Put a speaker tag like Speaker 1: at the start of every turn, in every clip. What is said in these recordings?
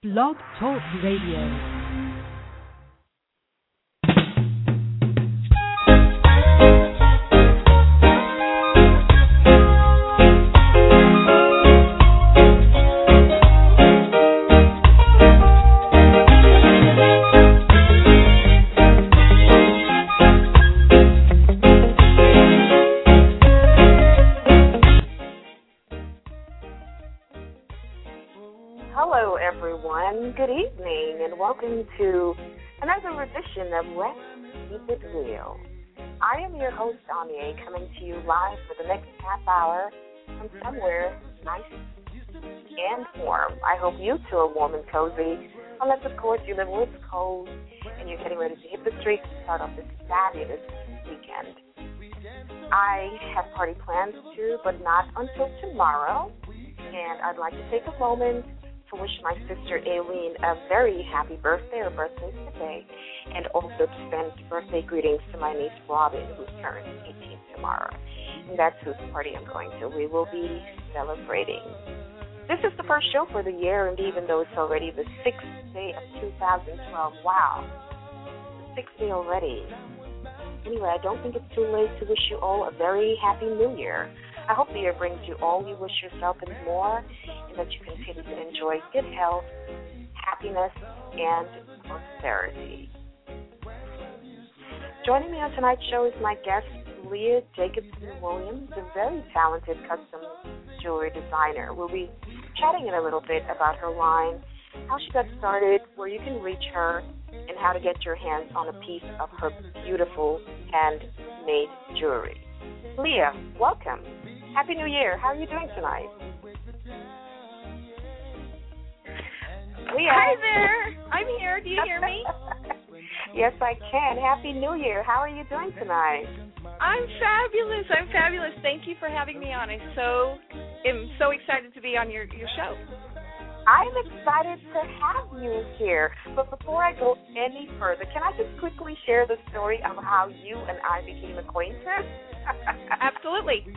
Speaker 1: Blog Talk Radio.
Speaker 2: Good evening, and welcome to another edition of Let's Keep It Real. I am your host, Anya, coming to you live for the next half hour from somewhere nice and warm. I hope you two are warm and cozy, unless, of course, you live where it's cold and you're getting ready to hit the streets to start off this fabulous weekend. I have party plans too, but not until tomorrow, and I'd like to take a moment to wish my sister Aileen a very happy birthday. Her birthday's today, and also to send birthday greetings to my niece Robin, who's turning 18 tomorrow. And that's whose party I'm going to. We will be celebrating. This is the first show for the year, and even though it's already the 6th day of 2012, wow, the 6th day already. Anyway, I don't think it's too late to wish you all a very happy New Year. I hope the year brings you all you wish yourself and more, and that you continue to enjoy good health, happiness, and prosperity. Joining me on tonight's show is my guest, Leah Jacobson-Williams, a very talented custom jewelry designer. We'll be chatting in a little bit about her line, how she got started, where you can reach her, and how to get your hands on a piece of her beautiful handmade jewelry. Leah, welcome. Happy New Year. How are you doing tonight?
Speaker 3: Leah. Hi there. I'm here. Do you hear me?
Speaker 2: Yes, I can. Happy New Year. How are you doing tonight?
Speaker 3: I'm fabulous. Thank you for having me on. I'm so excited to be on your show.
Speaker 2: I'm excited to have you here. But before I go any further, can I just quickly share the story of how you and I became acquainted?
Speaker 3: Absolutely.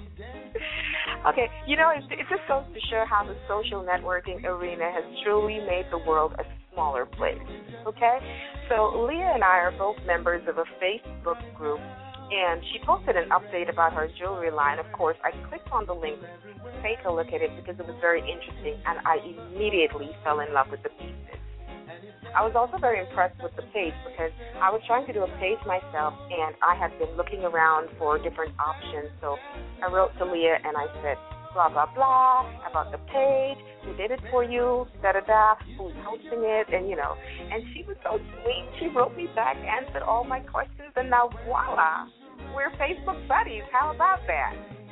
Speaker 2: Okay, it just goes to show how the social networking arena has truly made the world a smaller place, okay? So Leah and I are both members of a Facebook group, and she posted an update about her jewelry line. Of course, I clicked on the link to take a look at it because it was very interesting, and I immediately fell in love with the pieces. I was also very impressed with the page because I was trying to do a page myself, and I had been looking around for different options. So I wrote to Leah, and I said, blah, blah, blah, about the page, who did it for you, da-da-da, who's hosting it, and she was so sweet. She wrote me back, answered all my questions, and now, voila, we're Facebook buddies. How about that?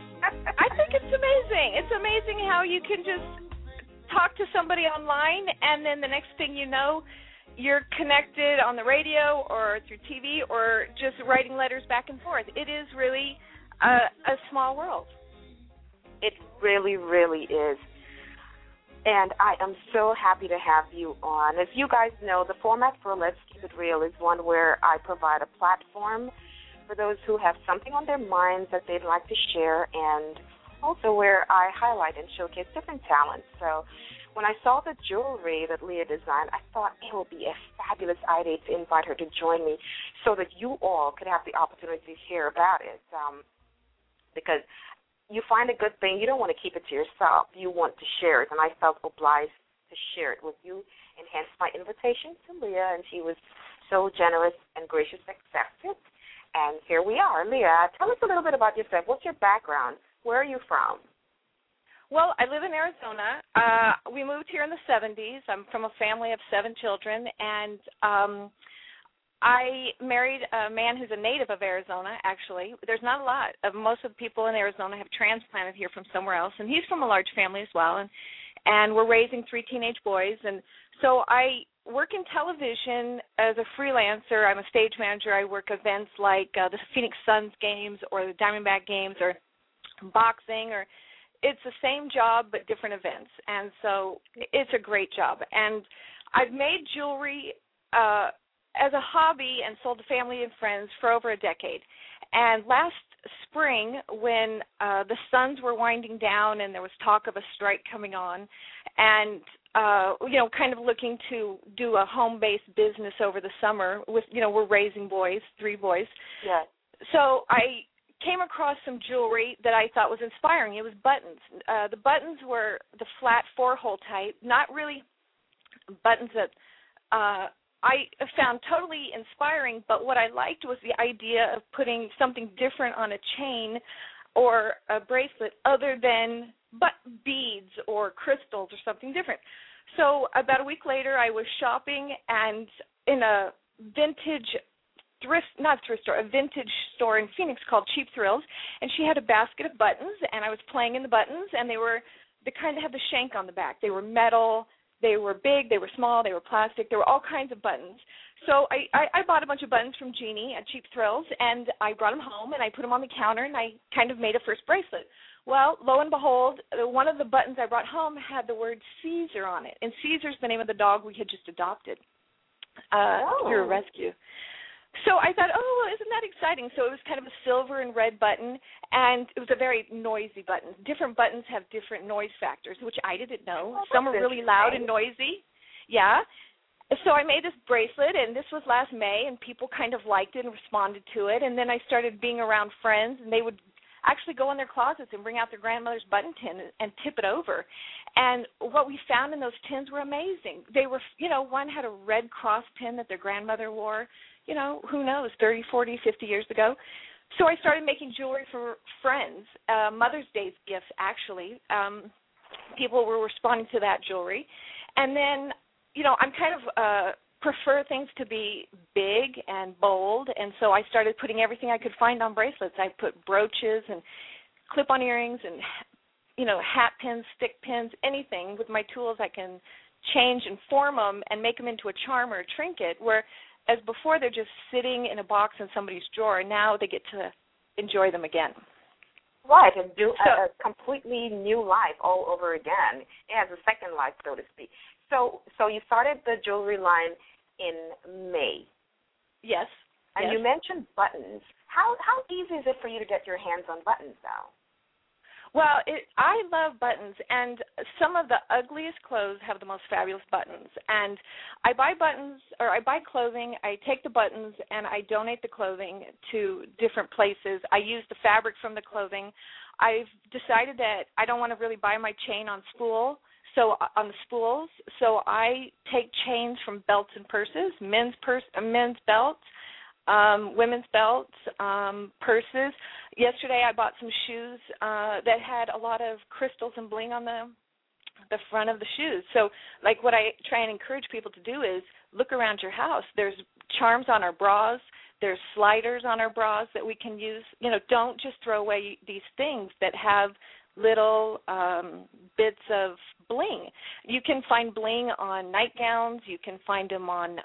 Speaker 3: I think it's amazing. It's amazing how you can just talk to somebody online, and then the next thing you know, you're connected on the radio or through TV or just writing letters back and forth. It is really a small world.
Speaker 2: It really, really is. And I am so happy to have you on. As you guys know, the format for Let's Keep It Real is one where I provide a platform for those who have something on their minds that they'd like to share, and also where I highlight and showcase different talents. So when I saw the jewelry that Leah designed, I thought it would be a fabulous idea to invite her to join me so that you all could have the opportunity to hear about it. Because you find a good thing, you don't want to keep it to yourself. You want to share it, and I felt obliged to share it with you, and hence my invitation to Leah, and she was so generous and gracious to accept it. And here we are. Leah, tell us a little bit about yourself. What's your background? Where are you from?
Speaker 3: Well, I live in Arizona. We moved here in the 70s. I'm from a family of 7 children, and I married a man who's a native of Arizona, actually. There's not a lot. Most of the people in Arizona have transplanted here from somewhere else, and he's from a large family as well, and we're raising 3 teenage boys. And so I work in television as a freelancer. I'm a stage manager. I work events like the Phoenix Suns games or the Diamondback games or boxing, or it's the same job but different events, and so it's a great job. And I've made jewelry as a hobby and sold to family and friends for over a decade. And last spring, when the Suns were winding down and there was talk of a strike coming on, and kind of looking to do a home-based business over the summer with, we're raising boys, 3 boys.
Speaker 2: Yeah.
Speaker 3: So I came across some jewelry that I thought was inspiring. It was buttons. The buttons were the flat 4-hole type, not really buttons that I found totally inspiring, but what I liked was the idea of putting something different on a chain or a bracelet other than beads or crystals or something different. So about a week later, I was shopping and in a vintage a vintage store in Phoenix called Cheap Thrills, and she had a basket of buttons, and I was playing in the buttons, and they kind of had the shank on the back. They were metal, they were big, they were small, they were plastic, there were all kinds of buttons. So I bought a bunch of buttons from Jeannie at Cheap Thrills, and I brought them home, and I put them on the counter, and I kind of made a first bracelet. Well, lo and behold, one of the buttons I brought home had the word Caesar on it, and Caesar's the name of the dog we had just adopted through a rescue. So I thought, isn't that exciting? So it was kind of a silver and red button, and it was a very noisy button. Different buttons have different noise factors, which I didn't know. Some are really loud and noisy. Yeah. So I made this bracelet, and this was last May, and people kind of liked it and responded to it. And then I started being around friends, and they would actually go in their closets and bring out their grandmother's button tin and tip it over. And what we found in those tins were amazing. They were, one had a red cross pin that their grandmother wore, who knows, 30, 40, 50 years ago. So I started making jewelry for friends, Mother's Day gifts, actually. People were responding to that jewelry. And then, I'm kind of prefer things to be big and bold, and so I started putting everything I could find on bracelets. I put brooches and clip-on earrings and, hat pins, stick pins, anything. With my tools I can change and form them and make them into a charm or a trinket, whereas before they're just sitting in a box in somebody's drawer. Now they get to enjoy them again.
Speaker 2: Right, and do a completely new life all over again. It has a second life, so to speak. So you started the jewelry line in May.
Speaker 3: Yes.
Speaker 2: And you mentioned buttons. How easy is it for you to get your hands on buttons now?
Speaker 3: Well, I love buttons, and some of the ugliest clothes have the most fabulous buttons. And I buy buttons, or I buy clothing, I take the buttons, and I donate the clothing to different places. I use the fabric from the clothing. I've decided that I don't want to really buy my chain on spools, so I take chains from belts and purses, men's belts, women's belts, purses. Yesterday I bought some shoes that had a lot of crystals and bling on the front of the shoes. So, like, what I try and encourage people to do is look around your house. There's charms on our bras. There's sliders on our bras that we can use. Don't just throw away these things that have little bits of bling. You can find bling on nightgowns. You can find them on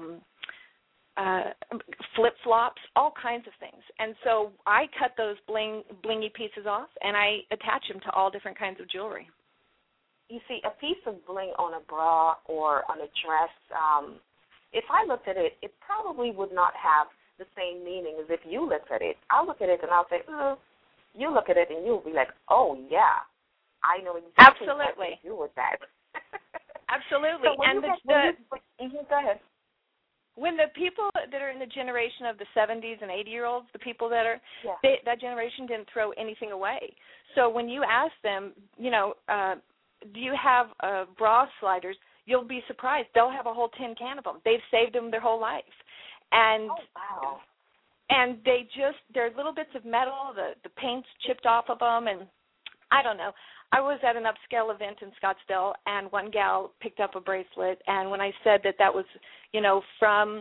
Speaker 3: flip-flops, all kinds of things. And so I cut those blingy pieces off, and I attach them to all different kinds of jewelry.
Speaker 2: You see, a piece of bling on a bra or on a dress, if I looked at it, it probably would not have the same meaning as if you looked at it. I'll look at it and I'll say, you look at it and you'll be like, oh, yeah, I know exactly what to do with that.
Speaker 3: Absolutely.
Speaker 2: So and go ahead.
Speaker 3: When the people that are in the generation of the 70s and 80-year-olds, the people that are, that generation didn't throw anything away. So when you ask them, do you have bra sliders, you'll be surprised. They'll have a whole tin can of them. They've saved them their whole life. And and they're little bits of metal, the paint's chipped off of them, and I don't know. I was at an upscale event in Scottsdale, and one gal picked up a bracelet, and when I said that was, from,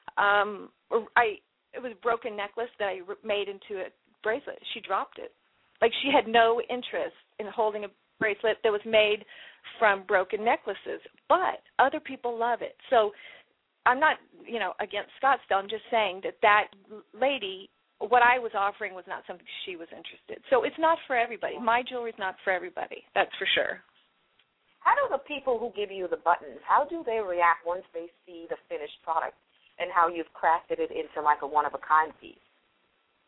Speaker 3: it was a broken necklace that I made into a bracelet, she dropped it. Like, she had no interest in holding a bracelet that was made from broken necklaces, but other people love it. So I'm not, against Scottsdale. I'm just saying that lady, what I was offering was not something she was interested. So it's not for everybody. My jewelry's not for everybody. That's for sure.
Speaker 2: How do the people who give you the buttons, how do they react once they see the finished product and how you've crafted it into like a one-of-a-kind piece?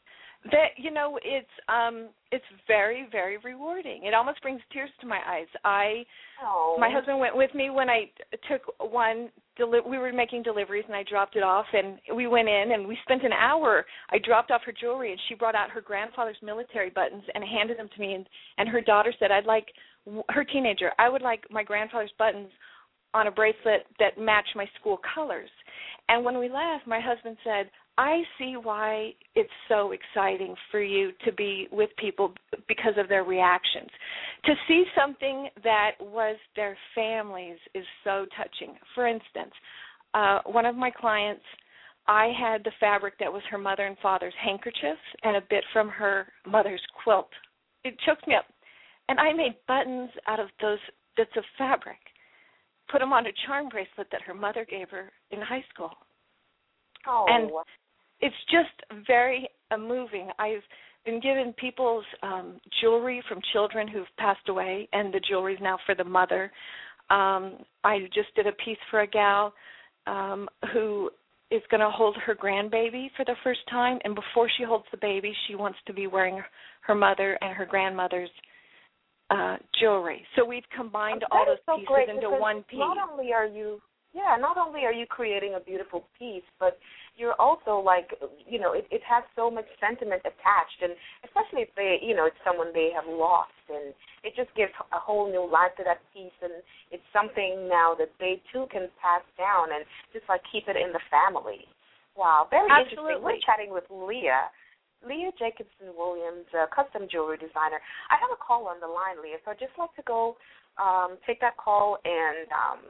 Speaker 3: It's very, very rewarding. It almost brings tears to my eyes.
Speaker 2: Oh.
Speaker 3: My husband went with me when I took one. We were making deliveries, and I dropped it off, and we went in, and we spent an hour. I dropped off her jewelry, and she brought out her grandfather's military buttons and handed them to me, and her daughter said, her teenager, I would like my grandfather's buttons on a bracelet that matched my school colors. And when we left, my husband said, I see why it's so exciting for you to be with people because of their reactions. To see something that was their families is so touching. For instance, one of my clients, I had the fabric that was her mother and father's handkerchiefs and a bit from her mother's quilt. It choked me up. And I made buttons out of those bits of fabric, put them on a charm bracelet that her mother gave her in high school.
Speaker 2: Oh.
Speaker 3: And it's just very moving. I've been given people's jewelry from children who've passed away, and the jewelry's now for the mother. I just did a piece for a gal who is going to hold her grandbaby for the first time, and before she holds the baby, she wants to be wearing her mother and her grandmother's jewelry. So we've combined all those pieces into one piece.
Speaker 2: Not only are you creating a beautiful piece, but you're also it has so much sentiment attached, and especially if it's someone they have lost, and it just gives a whole new life to that piece, and it's something now that they too can pass down and just keep it in the family. Wow, very
Speaker 3: Absolutely.
Speaker 2: Interesting. We're chatting with Leah Jacobson Williams, custom jewelry designer. I have a call on the line, Leah, so I'd just like to go take that call and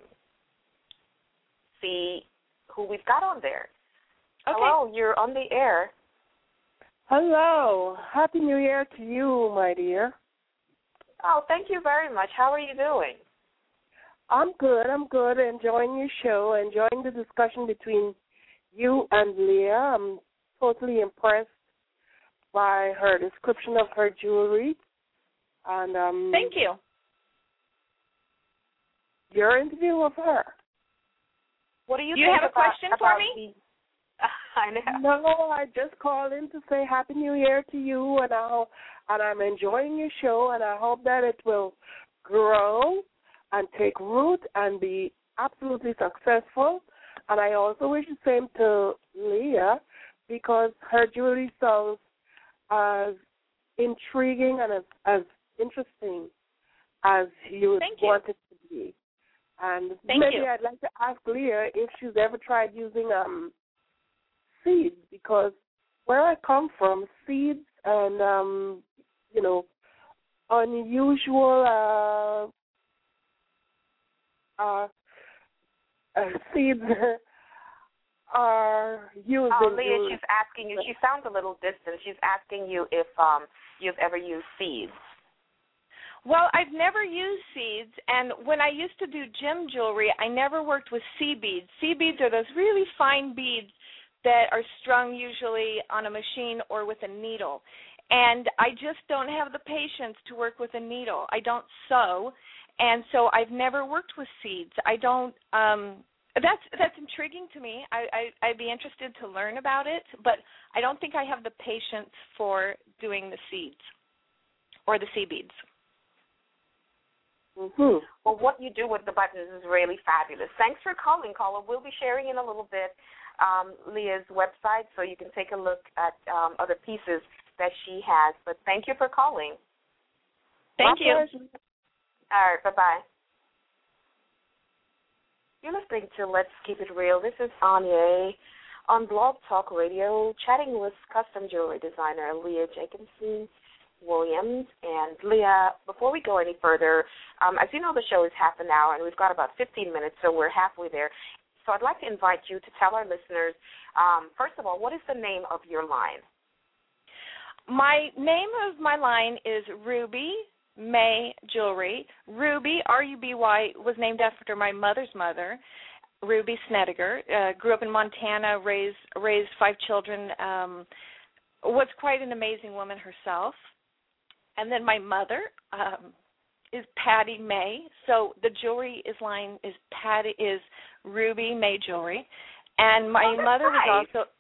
Speaker 2: see who we've got on there.
Speaker 3: Okay.
Speaker 2: Hello, you're on the air.
Speaker 4: Hello. Happy New Year to you, my dear.
Speaker 2: Oh, thank you very much. How are you doing?
Speaker 4: I'm good. Enjoying your show, enjoying the discussion between you and Leah. I'm totally impressed by her description of her jewelry. And
Speaker 3: thank you.
Speaker 4: Your interview of her.
Speaker 2: What do you
Speaker 3: think?
Speaker 2: You
Speaker 3: have a question for me?
Speaker 2: I know.
Speaker 4: No, I just called in to say Happy New Year to you, and I'm enjoying your show, and I hope that it will grow and take root and be absolutely successful. And I also wish the same to Leah, because her jewelry sounds as intriguing and as interesting as you would want it to be. And maybe I'd like to ask Leah if she's ever tried using seeds, because where I come from, seeds and unusual seeds are used.
Speaker 2: Leah, she's asking you. She sounds a little distant. She's asking you if you've ever used seeds.
Speaker 3: Well, I've never used seeds, and when I used to do gem jewelry, I never worked with sea beads. Sea beads are those really fine beads that are strung usually on a machine or with a needle. And I just don't have the patience to work with a needle. I don't sew, and so I've never worked with seeds. I don't that's intriguing to me. I'd be interested to learn about it, but I don't think I have the patience for doing the seeds or the sea beads.
Speaker 2: Mm-hmm. Well, what you do with the buttons is really fabulous. Thanks for calling, caller. We'll be sharing in a little bit Leah's website so you can take a look at other pieces that she has. But thank you for calling.
Speaker 3: Thank you.
Speaker 2: All right, bye-bye. You're listening to Let's Keep It Real. This is Anya on Blog Talk Radio, chatting with custom jewelry designer Leah Jacobson Williams. And Leah, before we go any further, as you know, the show is half an hour, and we've got about 15 minutes, so we're halfway there. So I'd like to invite you to tell our listeners, first of all, what is the name of your line?
Speaker 3: My name of my line is Ruby May Jewelry. Ruby, R-U-B-Y, was named after my mother's mother, Ruby Snediger. Grew up in Montana, raised 5 children, was quite an amazing woman herself. And then my mother is Patty May. So the jewelry line is Ruby May Jewelry. And my mother was also,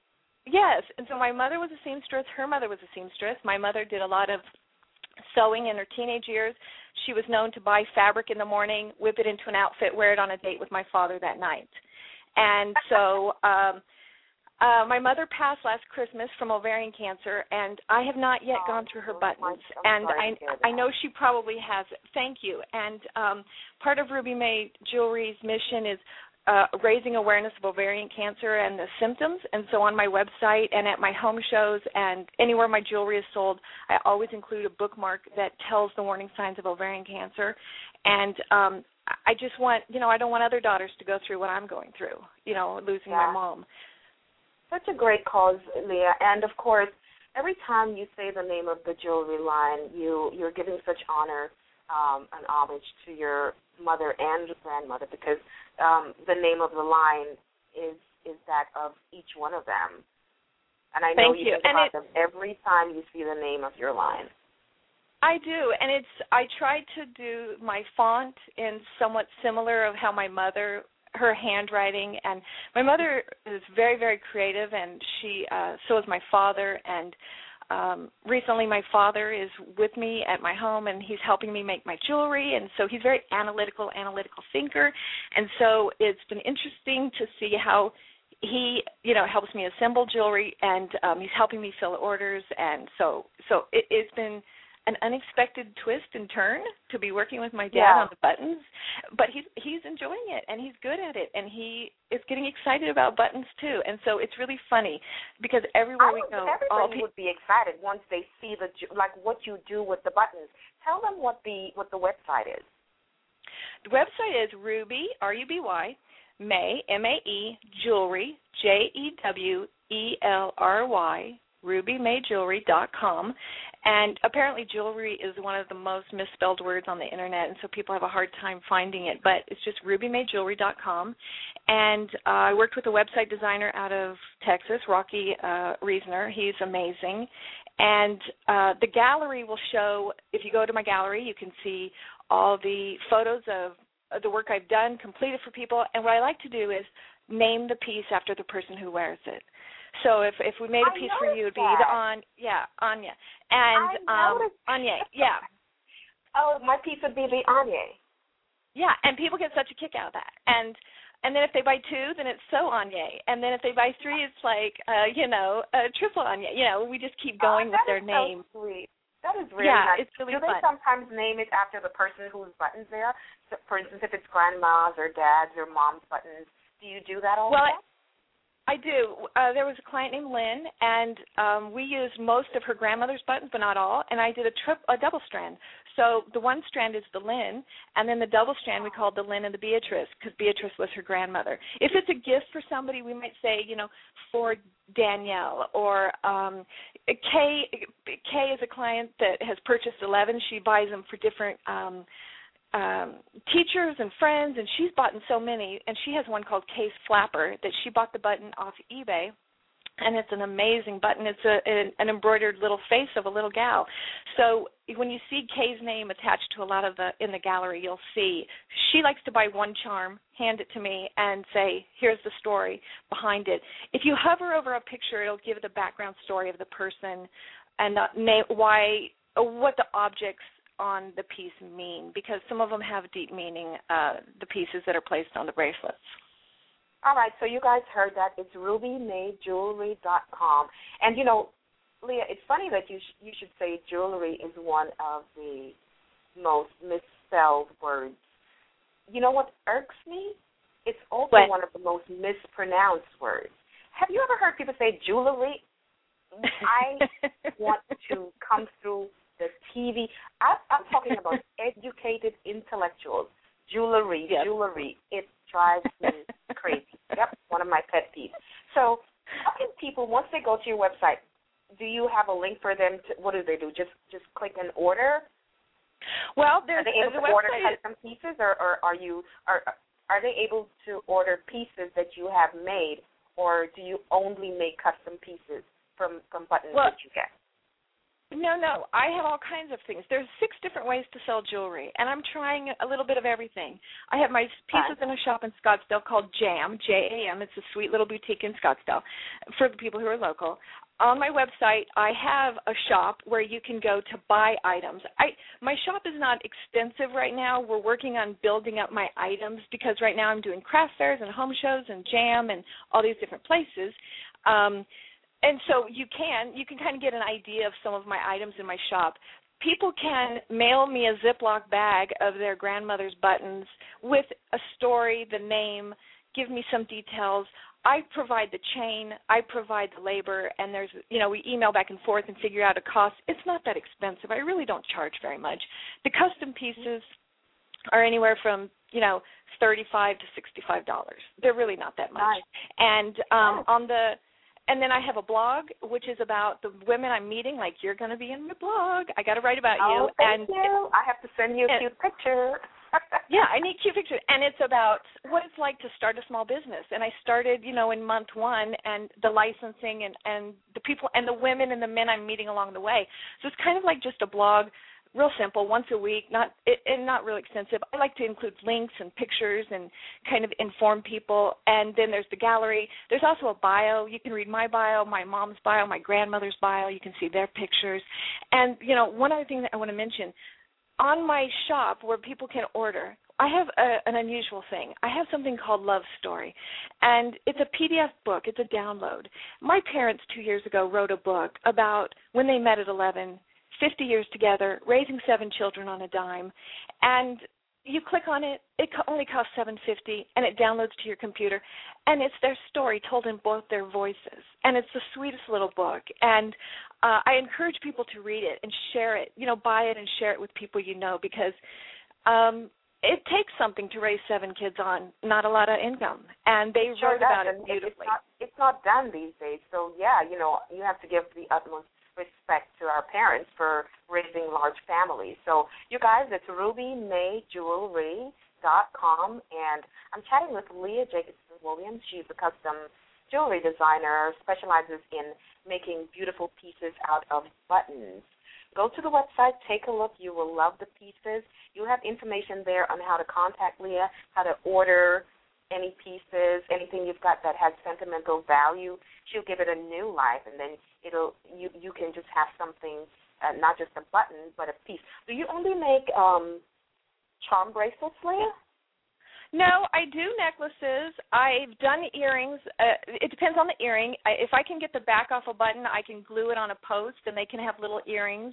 Speaker 3: Yes, and so my mother was a seamstress. Her mother was a seamstress. My mother did a lot of sewing in her teenage years. She was known to buy fabric in the morning, whip it into an outfit, wear it on a date with my father that night. And so my mother passed last Christmas from ovarian cancer, and I have not yet gone through her buttons. And I know she probably has. Thank you. And part of Ruby May Jewelry's mission is raising awareness of ovarian cancer and the symptoms. And so on my website and at my home shows and anywhere my jewelry is sold, I always include a bookmark that tells the warning signs of ovarian cancer. And I just want, I don't want other daughters to go through what I'm going through, losing my mom.
Speaker 2: Such a great cause, Leah. And, of course, every time you say the name of the jewelry line, you're giving such honor and homage to your mother and grandmother, because the name of the line is that of each one of them. And I know you think about them every time you see the name of your line.
Speaker 3: I do, and I tried to do my font in somewhat similar of how my mother, her handwriting, and my mother is very, very creative, and so is my father, and recently my father is with me at my home, and he's helping me make my jewelry, and so he's very analytical thinker, and so it's been interesting to see how he, helps me assemble jewelry, and he's helping me fill orders, and so it's been an unexpected twist and turn to be working with my dad on the buttons, but he's enjoying it, and he's good at it, and he is getting excited about buttons too, and so it's really funny because everywhere we go,
Speaker 2: everybody would be excited once they see what you do with the buttons. Tell them what the website is.
Speaker 3: The website is Ruby, R-U-B-Y, May, M-A-E, Jewelry, J-E-W-E-L-R-Y, RubyMayJewelry.com, and apparently jewelry is one of the most misspelled words on the internet, and so people have a hard time finding it, but it's just RubyMayJewelry.com, and I worked with a website designer out of Texas, Rocky Reisner. He's amazing, and the gallery will show, if you go to my gallery, you can see all the photos of the work I've done, completed for people, and what I like to do is name the piece after the person who wears it. So if we made a piece for you, it would be Anya. And Anya, yeah.
Speaker 2: Oh, my piece would be the Anya.
Speaker 3: Yeah, and people get such a kick out of that. And then if they buy two, then it's so Anya. And then if they buy three, it's like, a triple Anya. We just keep going with their name.
Speaker 2: So sweet. That is really nice.
Speaker 3: It's really fun.
Speaker 2: Do they sometimes name it after the person whose buttons they are? So, for instance, if it's grandma's or dad's or mom's buttons, do you do that all the time?
Speaker 3: I do. There was a client named Lynn, and we used most of her grandmother's buttons, but not all, and I did a double strand. So the one strand is the Lynn, and then the double strand we called the Lynn and the Beatrice, because Beatrice was her grandmother. If it's a gift for somebody, we might say, for Danielle, or Kay is a client that has purchased 11. She buys them for different teachers and friends, and she's bought in so many, and she has one called Kay's Flapper that she bought the button off eBay, and it's an amazing button. It's an embroidered little face of a little gal. So when you see Kay's name attached to a lot of in the gallery, you'll see she likes to buy one charm, hand it to me, and say, here's the story behind it. If you hover over a picture, it'll give the background story of the person and what the objects on the piece mean, because some of them have deep meaning, the pieces that are placed on the bracelets.
Speaker 2: All right, so you guys heard that. It's RubyMayJewelry.com. And, Leah, it's funny that you should say jewelry is one of the most misspelled words. You know what irks me? It's also one of the most mispronounced words. Have you ever heard people say jewelry? I want to come through the TV. I'm talking about educated intellectuals. Jewelry. It drives me crazy. Yep, one of my pet peeves. So how can people, once they go to your website, do you have a link for them to, what do they do? Just click an order?
Speaker 3: Well,
Speaker 2: are they able to order custom pieces, or are they able to order pieces that you have made, or do you only make custom pieces from buttons that you get?
Speaker 3: No. I have all kinds of things. There's 6 different ways to sell jewelry, and I'm trying a little bit of everything. I have my pieces in a shop in Scottsdale called JAM, J-A-M. It's a sweet little boutique in Scottsdale for the people who are local. On my website, I have a shop where you can go to buy items. My shop is not extensive right now. We're working on building up my items because right now I'm doing craft fairs and home shows and JAM and all these different places. And so you can kind of get an idea of some of my items in my shop. People can mail me a Ziploc bag of their grandmother's buttons with a story, the name, give me some details. I provide the chain, I provide the labor, and we email back and forth and figure out a cost. It's not that expensive. I really don't charge very much. The custom pieces are anywhere from, $35 to $65. They're really not that much. Nice. And then I have a blog, which is about the women I'm meeting. Like, you're going to be in my blog. I got to write about you.
Speaker 2: Thank you. I have to send you a cute picture.
Speaker 3: Yeah, I need cute pictures. And it's about what it's like to start a small business. And I started, in month 1, and the licensing and the people and the women and the men I'm meeting along the way. So it's kind of like just a blog, real simple, once a week, not really extensive. I like to include links and pictures and kind of inform people. And then there's the gallery. There's also a bio. You can read my bio, my mom's bio, my grandmother's bio. You can see their pictures. And, one other thing that I want to mention, on my shop where people can order, I have an unusual thing. I have something called Love Story, and it's a PDF book. It's a download. My parents 2 years ago wrote a book about when they met at 11, 50 years together, raising 7 children on a dime, and you click on it. It only costs $7.50, and it downloads to your computer, and it's their story told in both their voices, and it's the sweetest little book. And I encourage people to read it and share it. Buy it and share it with people because it takes something to raise 7 kids on not a lot of income, and they wrote about it beautifully.
Speaker 2: It's not done these days, so you have to give the utmost respect to our parents for raising large families. So, you guys, it's RubyMayJewelry.com, and I'm chatting with Leah Jacobson-Williams. She's a custom jewelry designer, specializes in making beautiful pieces out of buttons. Go to the website, take a look. You will love the pieces. You have information there on how to contact Leah, how to order any pieces, anything you've got that has sentimental value. She'll give it a new life, and then you can just have something, not just a button, but a piece. Do you only make charm bracelets, Leah?
Speaker 3: No, I do necklaces. I've done earrings. It depends on the earring. If I can get the back off a button, I can glue it on a post, and they can have little earrings.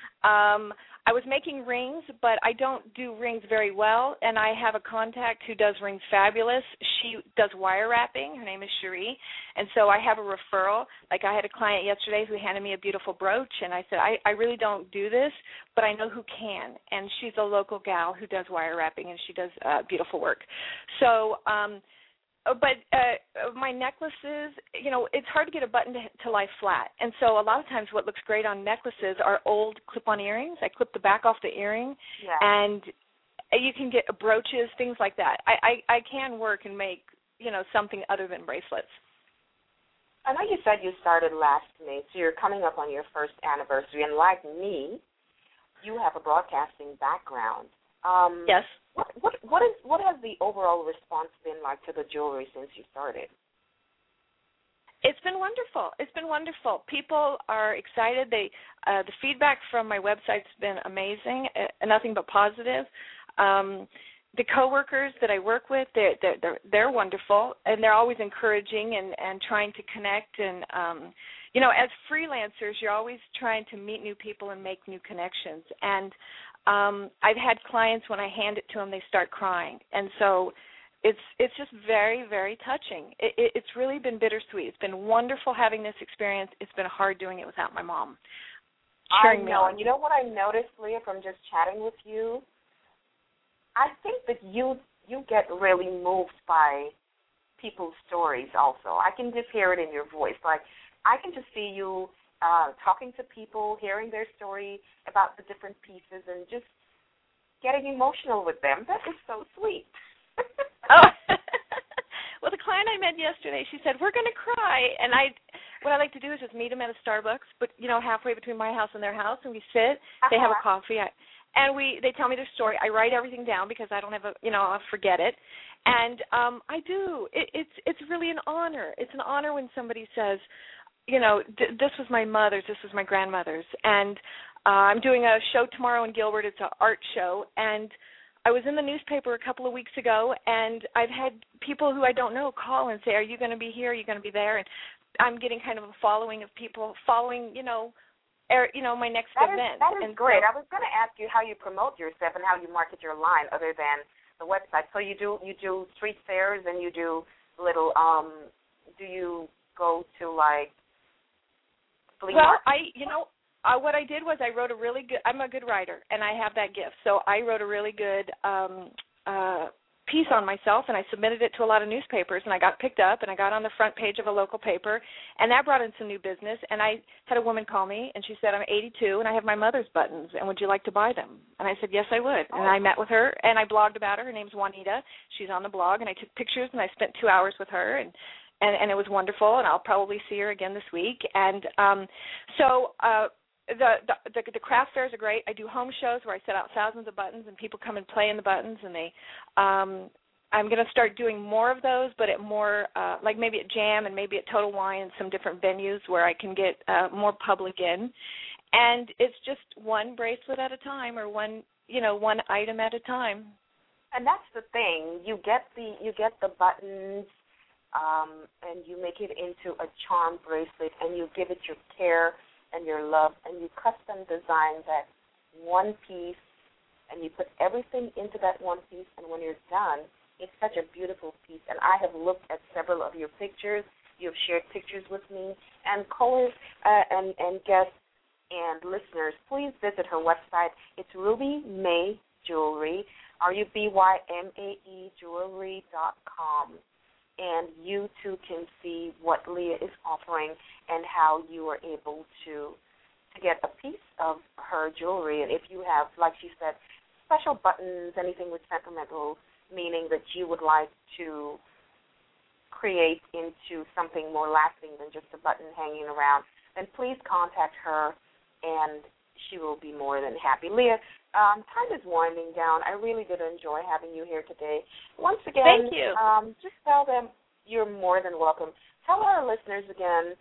Speaker 3: I was making rings, but I don't do rings very well, and I have a contact who does rings fabulous. She does wire wrapping. Her name is Cherie, and so I have a referral. Like, I had a client yesterday who handed me a beautiful brooch, and I said, I really don't do this, but I know who can, and she's a local gal who does wire wrapping, and she does beautiful work. So, but my necklaces, it's hard to get a button to lie flat. And so a lot of times what looks great on necklaces are old clip-on earrings. I clip the back off the earring, and you can get brooches, things like that. I can work and make, something other than bracelets.
Speaker 2: I know you said you started last May, so you're coming up on your first anniversary. And like me, you have a broadcasting background.
Speaker 3: Yes.
Speaker 2: What has the overall response been like to the jewelry since you started?
Speaker 3: It's been wonderful. People are excited. The feedback from my website's been amazing, nothing but positive. The coworkers that I work with, they're wonderful, and they're always encouraging and trying to connect. And as freelancers, you're always trying to meet new people and make new connections. And I've had clients, when I hand it to them, they start crying. And so it's just very, very touching. It's really been bittersweet. It's been wonderful having this experience. It's been hard doing it without my mom.
Speaker 2: I know. And you know what I noticed, Leah, from just chatting with you? I think that you get really moved by people's stories also. I can just hear it in your voice. Like, I can just see you talking to people, hearing their story about the different pieces, and just getting emotional with them. That is so sweet.
Speaker 3: Oh. Well, the client I met yesterday, she said, we're going to cry. And what I like to do is just meet them at a Starbucks, but halfway between my house and their house, and we sit. They have a coffee, and they tell me their story. I write everything down because I don't have I'll forget it. And I do. It's really an honor. It's an honor when somebody says, this was my mother's, this was my grandmother's, and I'm doing a show tomorrow in Gilbert. It's an art show, and I was in the newspaper a couple of weeks ago, and I've had people who I don't know call and say, are you going to be here? Are you going to be there? And I'm getting kind of a following of people following, my next event.
Speaker 2: That is great. I was going to ask you how you promote yourself and how you market your line other than the website. So you do street fairs and you do little, do you go to, like, flea markets? What I did was I wrote I'm a good writer, and I have that gift. So I wrote a really good piece on myself, and I submitted it to a lot of newspapers, and I got picked up, and I got on the front page of a local paper, and that brought in some new business. And I had a woman call me, and she said, I'm 82, and I have my mother's buttons, and would you like to buy them? And I said, yes, I would. And I met with her, and I blogged about her. Her name's Juanita. She's on the blog, and I took pictures, and I spent 2 hours with her, and it was wonderful, and I'll probably see her again this week. And the craft fairs are great. I do home shows where I set out thousands of buttons and people come and play in the buttons, and I'm going to start doing more of those, but at more like maybe at Jam and maybe at Total Wine and some different venues where I can get more public in. And it's just one bracelet at a time, or one item at a time. And that's the thing. You get the buttons, and you make it into a charm bracelet, and you give it your care and your love, and you custom design that one piece, and you put everything into that one piece, and when you're done, it's such a beautiful piece. And I have looked at several of your pictures. You've shared pictures with me, and callers and guests and listeners, please visit her website. It's Ruby Mae Jewelry, RUBYMAE Jewelry.com. And you, too, can see what Leah is offering and how you are able to get a piece of her jewelry. And if you have, like she said, special buttons, anything with sentimental meaning that you would like to create into something more lasting than just a button hanging around, then please contact her, and she will be more than happy. Leah, time is winding down. I really did enjoy having you here today. Once again,
Speaker 3: thank you.
Speaker 2: Just tell them you're more than welcome. Tell our listeners again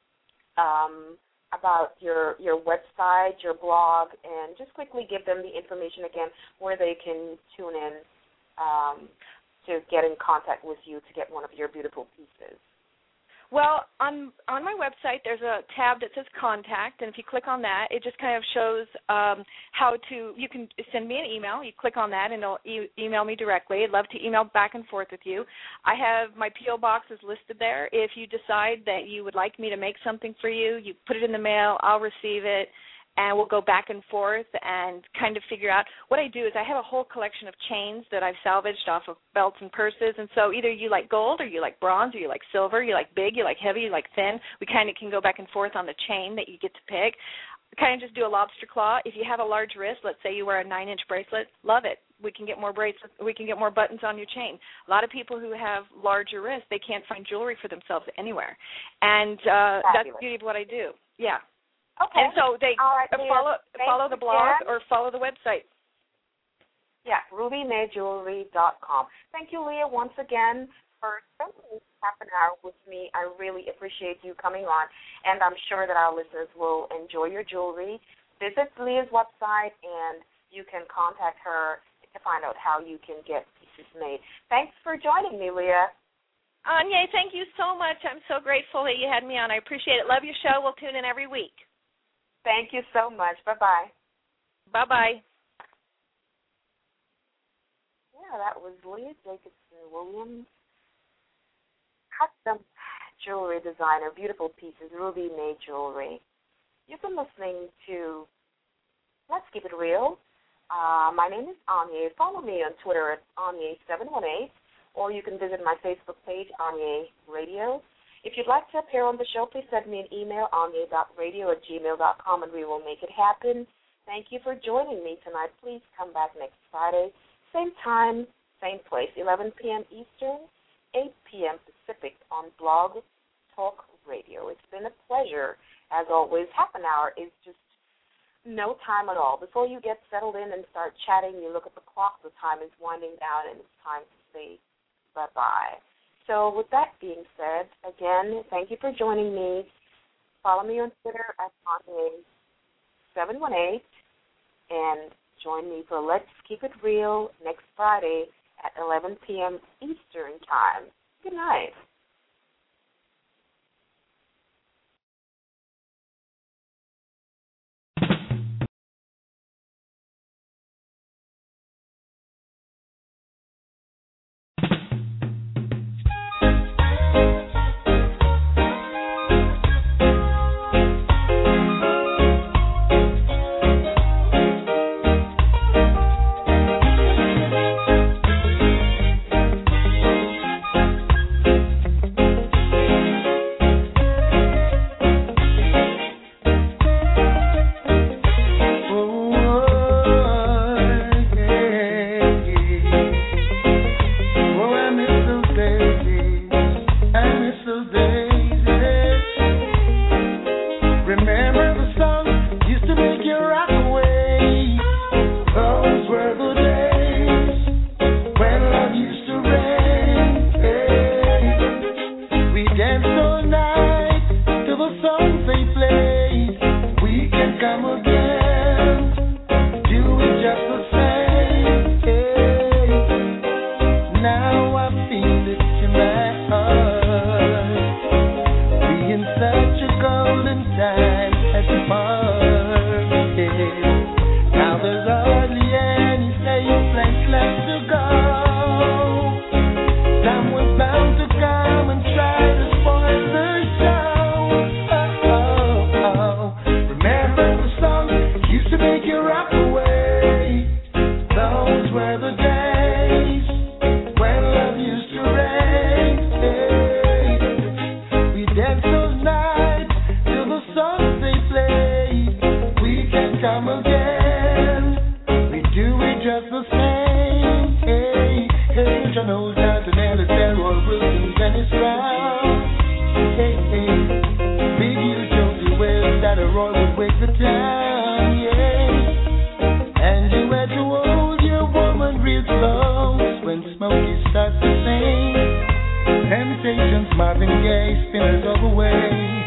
Speaker 2: about your website, your blog, and just quickly give them the information again where they can tune in to get in contact with you to get one of your beautiful pieces.
Speaker 3: Well, on my website, there's a tab that says Contact, and if you click on that, it just kind of shows you can send me an email. You click on that, and it'll email me directly. I'd love to email back and forth with you. I have my P.O. box is listed there. If you decide that you would like me to make something for you, you put it in the mail, I'll receive it, and we'll go back and forth and kind of figure out. What I do is I have a whole collection of chains that I've salvaged off of belts and purses, and so either you like gold or you like bronze or you like silver, you like big, you like heavy, you like thin. We kind of can go back and forth on the chain that you get to pick. Kind of just do a lobster claw. If you have a large wrist, let's say you wear a 9-inch bracelet, love it. We can get more bracelets. We can get more buttons on your chain. A lot of people who have larger wrists, they can't find jewelry for themselves anywhere, and that's the beauty of what I do. Yeah.
Speaker 2: Okay.
Speaker 3: And so they follow the blog or follow the website.
Speaker 2: Yeah, RubyMaeJewelry.com. Thank you, Leah, once again for spending half an hour with me. I really appreciate you coming on, and I'm sure that our listeners will enjoy your jewelry. Visit Leah's website, and you can contact her to find out how you can get pieces made. Thanks for joining me, Leah.
Speaker 3: Anya, thank you so much. I'm so grateful that you had me on. I appreciate it. Love your show. We'll tune in every week.
Speaker 2: Thank you so much. Bye-bye.
Speaker 3: Bye-bye.
Speaker 2: Yeah, that was Leah Jacobson-Williams, custom jewelry designer, beautiful pieces, Ruby Mae Jewelry. You've been listening to Let's Keep It Real. My name is Anya. Follow me on Twitter at Anya718, or you can visit my Facebook page, Anya Radio. If you'd like to appear on the show, please send me an email, anya.radio@gmail.com, and we will make it happen. Thank you for joining me tonight. Please come back next Friday, same time, same place, 11 p.m. Eastern, 8 p.m. Pacific on Blog Talk Radio. It's been a pleasure, as always. Half an hour is just no time at all. Before you get settled in and start chatting, you look at the clock, the time is winding down, and it's time to say bye-bye. So with that being said, again, thank you for joining me. Follow me on Twitter at Kanye718, and join me for Let's Keep It Real next Friday at 11 p.m. Eastern Time. Good night.
Speaker 5: Temptations, Marvin Gaye, spinners of away.